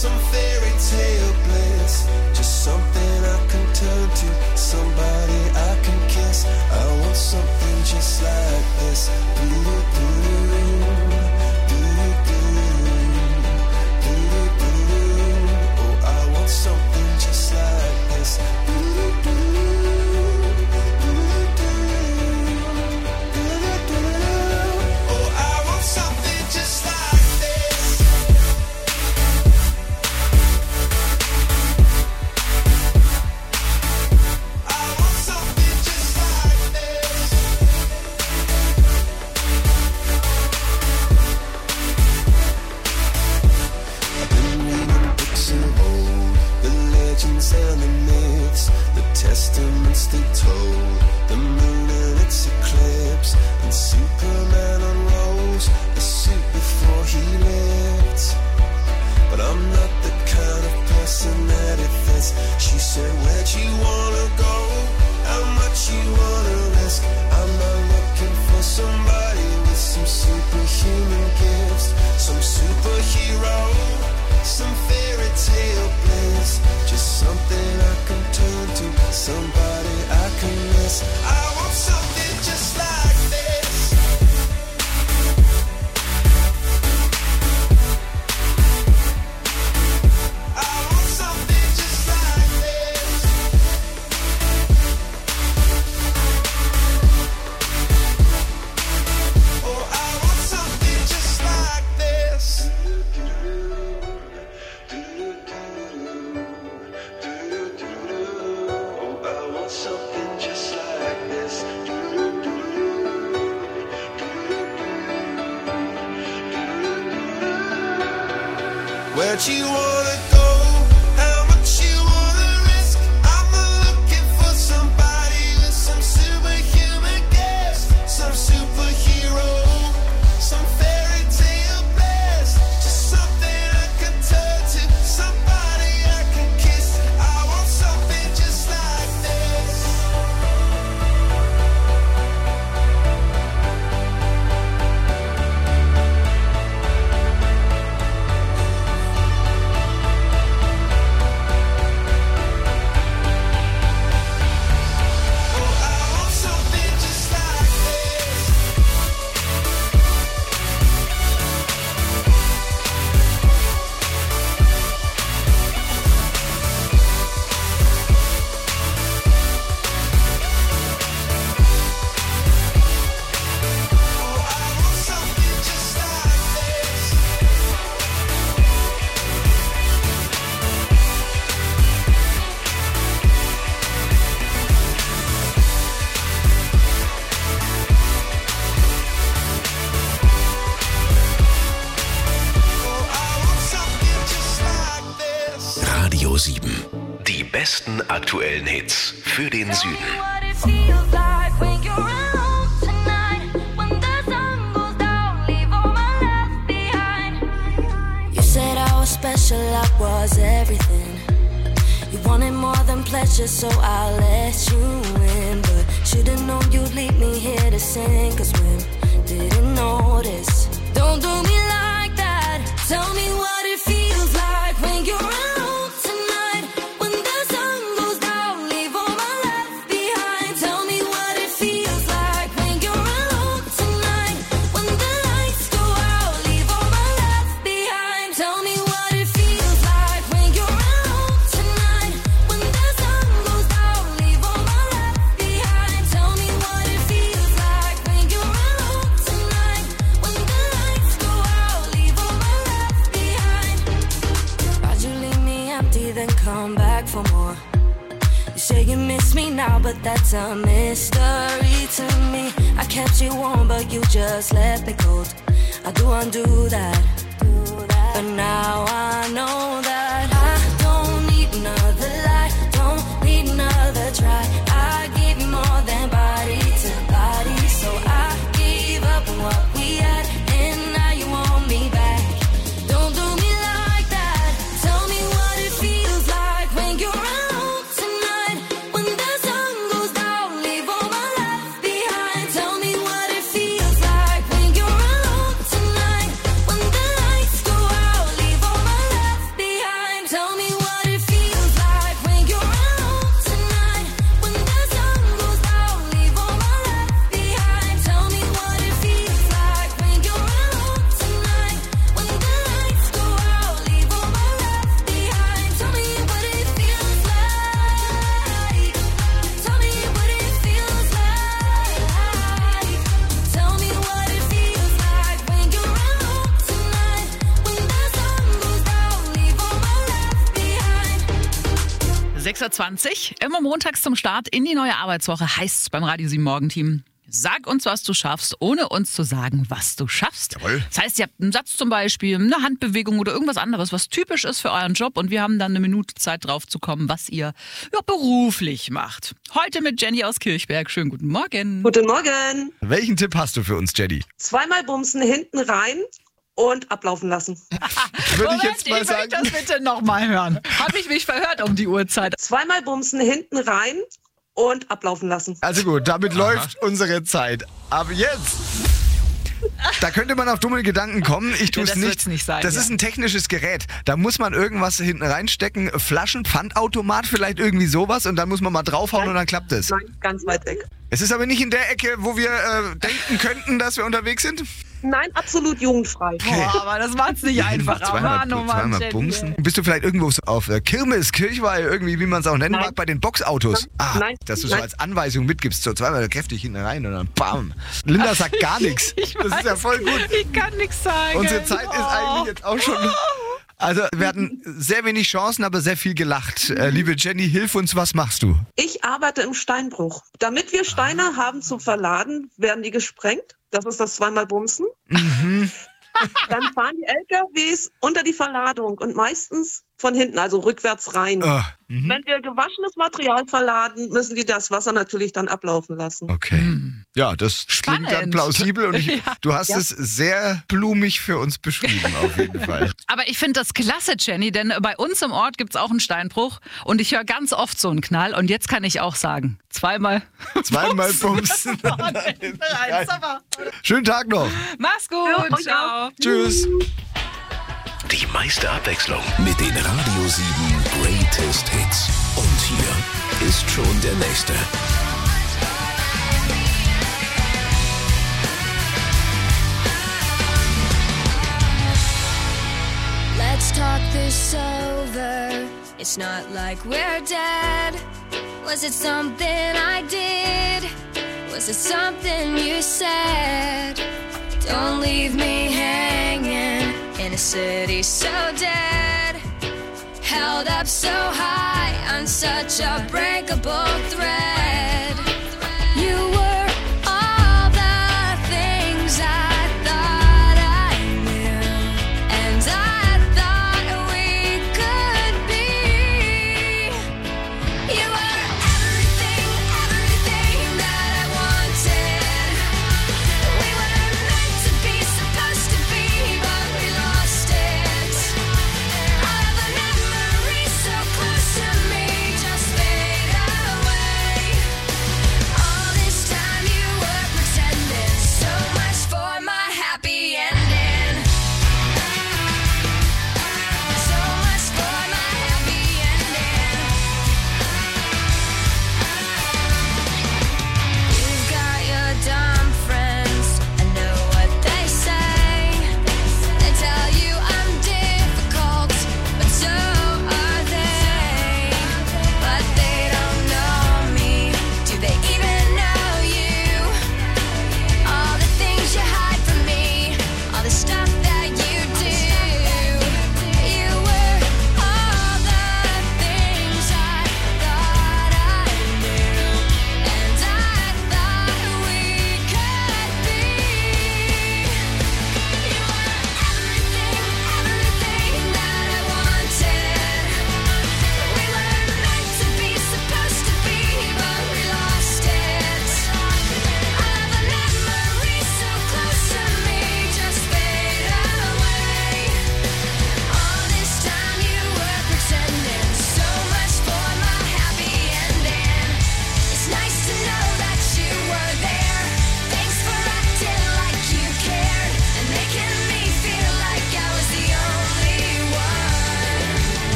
some fairy tale bliss, just something I can turn to, somebody I can kiss. I want something just like this. Oh, I want something just like this. And the myths, the testaments they told, the moon and its eclipse, and Superman unrolls a suit before he lived. But I'm not the kind of person that it fits. She said, where'd you wanna go? How much you wanna risk? I'm not looking for somebody with some superhuman gifts, some superhero, some fairy tale bliss, just something I can turn to, somebody I can miss. I want something just like this. I want something just like this. Oh, I want something just like this. Something just like this. Where'd you wanna go? How much you wanna risk? I'm not looking for somebody with some superhuman gifts, some superhero, some fairy tale bliss, just something I can turn to, somebody I can kiss. I want something just like this. Radio 7. Die besten aktuellen Hits für den Süden. You said I was special, I was everything. You wanted more than pleasure, so I let you in. But should've known you'd leave me here to sing. Cause when didn't notice. Don't do me like that. Tell me what it feels like when you're alone tonight. When the sun goes down, leave all my left behind. Tell me what it feels like when you're alone tonight. When the lights go out, leave all my left behind. Tell me what it feels like when you're alone tonight. When the sun goes down, leave all my left behind. Tell me what it feels like when you're alone tonight. When the lights go out, leave all my left behind. Why'd you leave me empty, then come back for more? You say you miss me now, but that's a mystery to me. I kept you warm, but you just left me cold. I do undo that. But now I know that I don't need another lie, don't need another try. I give you more than body to body, so I gave up on what we had, and now you want me back. Don't do me like that. Tell me what it feels like when you're alone tonight. When the sun goes down, leave all my left behind. Tell me what it feels like when you're alone tonight. When the lights go out, leave all my left behind. 6.20 Uhr, immer montags zum Start in die neue Arbeitswoche, heißt's beim Radio 7 Morgenteam. Sag uns, was du schaffst, ohne uns zu sagen, was du schaffst. Jawohl. Das heißt, ihr habt einen Satz zum Beispiel, eine Handbewegung oder irgendwas anderes, was typisch ist für euren Job und wir haben dann eine Minute Zeit drauf zu kommen, was ihr beruflich macht. Heute mit Jenny aus Kirchberg. Schönen guten Morgen. Guten Morgen. Welchen Tipp hast du für uns, Jenny? Zweimal bumsen hinten rein und ablaufen lassen. Würde ich jetzt mal sagen. Ich möchte das bitte nochmal hören. Habe ich mich verhört um die Uhrzeit? Zweimal bumsen hinten rein und ablaufen lassen. Also gut, damit läuft unsere Zeit. Aber jetzt, da könnte man auf dumme Gedanken kommen. Ich tue es das nicht. wird's nicht sein, Das ist ein technisches Gerät. Da muss man irgendwas hinten reinstecken. Flaschen, Pfandautomat, vielleicht irgendwie sowas. Und dann muss man mal draufhauen und dann klappt es. Nein, ganz weit weg. Es ist aber nicht in der Ecke, wo wir denken könnten, dass wir unterwegs sind. Nein, absolut jugendfrei. Boah, aber das macht's nicht einfach. Zweimal bumsen. Bist du vielleicht irgendwo so auf Kirmes, Kirchweih, irgendwie, wie man es auch nennen mag, bei den Boxautos? Nein. Dass du so als Anweisung mitgibst, so zweimal kräftig hinten rein und dann bam. Linda sagt gar nichts. Das ist ja voll gut. Ich kann nichts sagen. Unsere Zeit ist eigentlich jetzt auch schon... Also wir hatten sehr wenig Chancen, aber sehr viel gelacht. Liebe Jenny, hilf uns, was machst du? Ich arbeite im Steinbruch. Damit wir Steine haben zum Verladen, werden die gesprengt. Das ist das zweimal bumsen. Dann fahren die LKWs unter die Verladung und meistens von hinten, also rückwärts rein. Wenn wir gewaschenes Material verladen, müssen die das Wasser natürlich dann ablaufen lassen. Okay. Ja, das Spannend. klingt dann plausibel und du hast es sehr blumig für uns beschrieben, auf jeden Fall. Aber ich finde das klasse, Jenny, denn bei uns im Ort gibt's auch einen Steinbruch und ich höre ganz oft so einen Knall und jetzt kann ich auch sagen, zweimal bumsen. Schönen Tag noch. Mach's gut, Ja, euch ciao. Tschüss. Die meiste Abwechslung mit den Radio 7 Greatest Hits. Und hier ist schon der nächste. Let's talk this over. It's not like we're dead. Was it something I did? Was it something you said? Don't leave me hanging in a city so dead. Held up so high on such a breakable thread. You were all the things I thought I knew, and I thought we could be. You were everything, everything that I wanted. We were meant to be, supposed to be, but we lost it. All of the memories so close to me just fade away.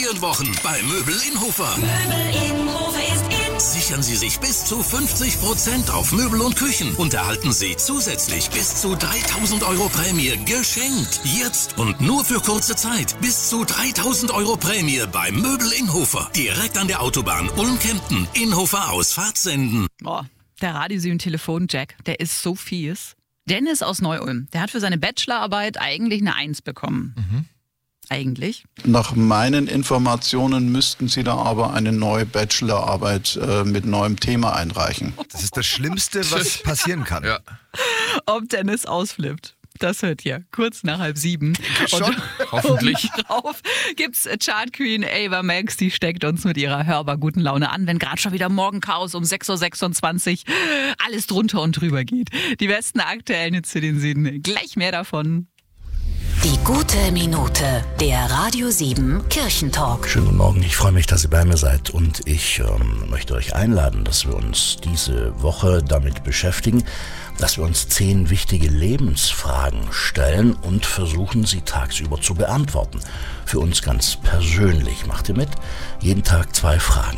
Ferienwochen bei Möbel Inhofer. Möbel Innhofer ist in. Sichern Sie sich bis zu 50% auf Möbel und Küchen und erhalten Sie zusätzlich bis zu 3.000 € Prämie geschenkt. Jetzt und nur für kurze Zeit. Bis zu 3.000 € Prämie bei Möbel Inhofer. Direkt an der Autobahn Ulm-Kempten. Inhofer Ausfahrt senden. Boah, der Radio 7 Telefon-Jack, der ist so fies. Dennis aus Neu-Ulm, der hat für seine Bachelorarbeit eigentlich eine 1 bekommen. Eigentlich. Nach meinen Informationen müssten Sie da aber eine neue Bachelorarbeit mit neuem Thema einreichen. Das ist das Schlimmste, was passieren kann. Ja. Ob Dennis ausflippt. Das hört ihr kurz nach 6:30. Schon? Hoffentlich. Drauf gibt's Chart Queen Ava Max, die steckt uns mit ihrer hörbar guten Laune an, wenn gerade schon wieder Morgenchaos um 6:26 Uhr alles drunter und drüber geht. Die besten aktuellen Hits für den Süden. Gleich mehr davon. Die gute Minute, der Radio 7 Kirchentalk. Schönen guten Morgen, ich freue mich, dass ihr bei mir seid und ich möchte euch einladen, dass wir uns diese Woche damit beschäftigen, dass wir uns 10 wichtige Lebensfragen stellen und versuchen, sie tagsüber zu beantworten. Für uns ganz persönlich. Macht ihr mit? Jeden Tag 2 Fragen.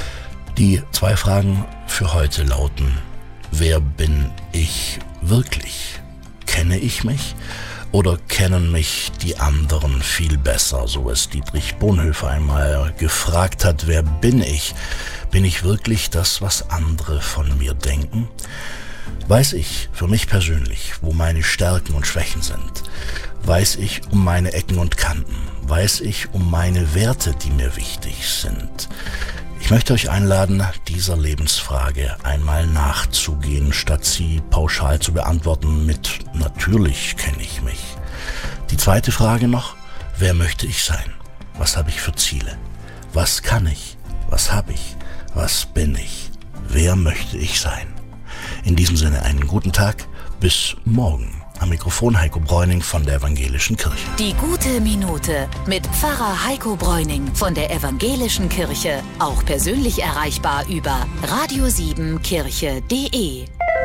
Die 2 Fragen für heute lauten: Wer bin ich wirklich? Kenne ich mich? Oder kennen mich die anderen viel besser, so es Dietrich Bonhoeffer einmal gefragt hat, wer bin ich? Bin ich wirklich das, was andere von mir denken? Weiß ich für mich persönlich, wo meine Stärken und Schwächen sind? Weiß ich um meine Ecken und Kanten? Weiß ich um meine Werte, die mir wichtig sind? Ich möchte euch einladen, dieser Lebensfrage einmal nachzugehen, statt sie pauschal zu beantworten mit "Natürlich kenne ich mich". Die zweite Frage noch: Wer möchte ich sein? Was habe ich für Ziele? Was kann ich? Was habe ich? Was bin ich? Wer möchte ich sein? In diesem Sinne einen guten Tag, bis morgen. Am Mikrofon Heiko Bräuning von der Evangelischen Kirche. Die gute Minute mit Pfarrer Heiko Bräuning von der Evangelischen Kirche. Auch persönlich erreichbar über radio7kirche.de.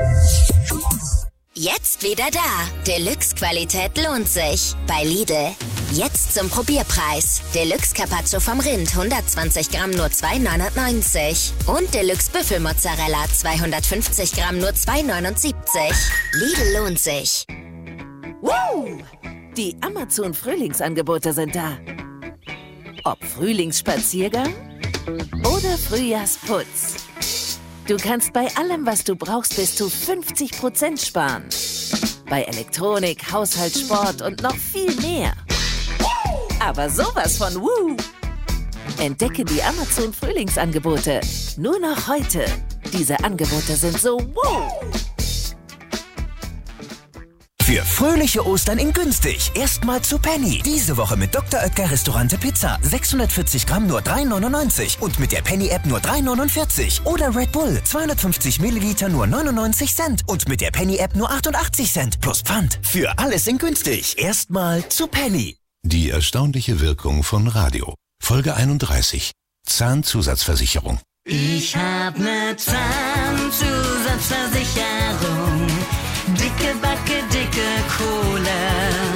Jetzt wieder da. Deluxe-Qualität lohnt sich. Bei Lidl. Jetzt zum Probierpreis. Deluxe Carpaccio vom Rind 120 Gramm nur 2,99. Und Deluxe Büffelmozzarella 250 Gramm nur 2,79. Lidl lohnt sich. Wow! Die Amazon-Frühlingsangebote sind da. Ob Frühlingsspaziergang oder Frühjahrsputz. Du kannst bei allem, was du brauchst, bis zu 50% sparen. Bei Elektronik, Haushalt, Sport und noch viel mehr. Aber sowas von Woo! Entdecke die Amazon-Frühlingsangebote. Nur noch heute. Diese Angebote sind so wow! Für fröhliche Ostern in günstig. Erstmal zu Penny. Diese Woche mit Dr. Oetker Restaurante Pizza. 640 Gramm nur 3,99. Und mit der Penny-App nur 3,49. Oder Red Bull. 250 Milliliter nur 99 Cent. Und mit der Penny-App nur 88 Cent. Plus Pfand. Für alles in günstig. Erstmal zu Penny. Die erstaunliche Wirkung von Radio. Folge 31. Zahnzusatzversicherung. Ich hab ne Zahnzusatzversicherung. Dicke Backe, dicke Kohle.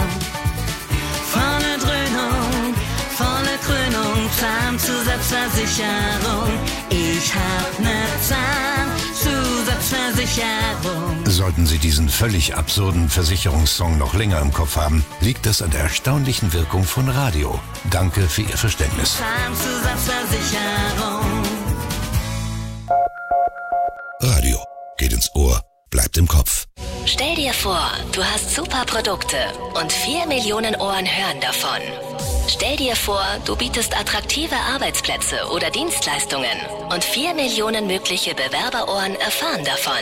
Volle Dröhnung, volle Krönung. Zahnzusatzversicherung. Ich hab ne Zahnzusatzversicherung. Sollten Sie diesen völlig absurden Versicherungssong noch länger im Kopf haben, liegt das an der erstaunlichen Wirkung von Radio. Danke für Ihr Verständnis. Zahnzusatzversicherung. Radio geht ins Ohr, bleibt im Kopf. Stell dir vor, du hast super Produkte und 4 Millionen Ohren hören davon. Stell dir vor, du bietest attraktive Arbeitsplätze oder Dienstleistungen und 4 Millionen mögliche Bewerberohren erfahren davon.